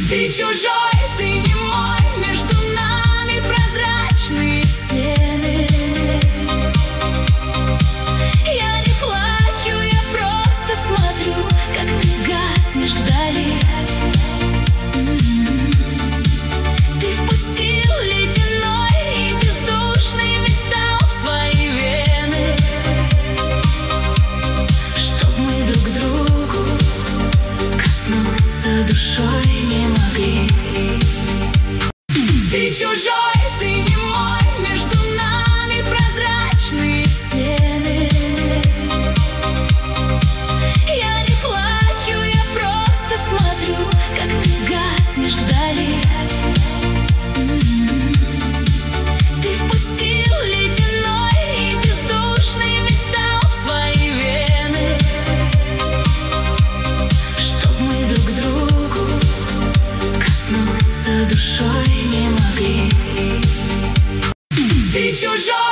Ты чужой, ты не мой, между нами прозрачные стены. Я не плачу, я просто смотрю, как ты гаснешь вдали. Ты впустил ледяной и бездушный металл в свои вены, чтоб мы друг другу коснуться душой не могли. Ты чужой, ты не мой, между нами прозрачные стены. Я не плачу, я просто смотрю, как ты гаснешь вдали. Ты впустил ледяной и бездушный металл в свои вены, чтоб мы друг другу коснуться душой не могли. Ты чужой.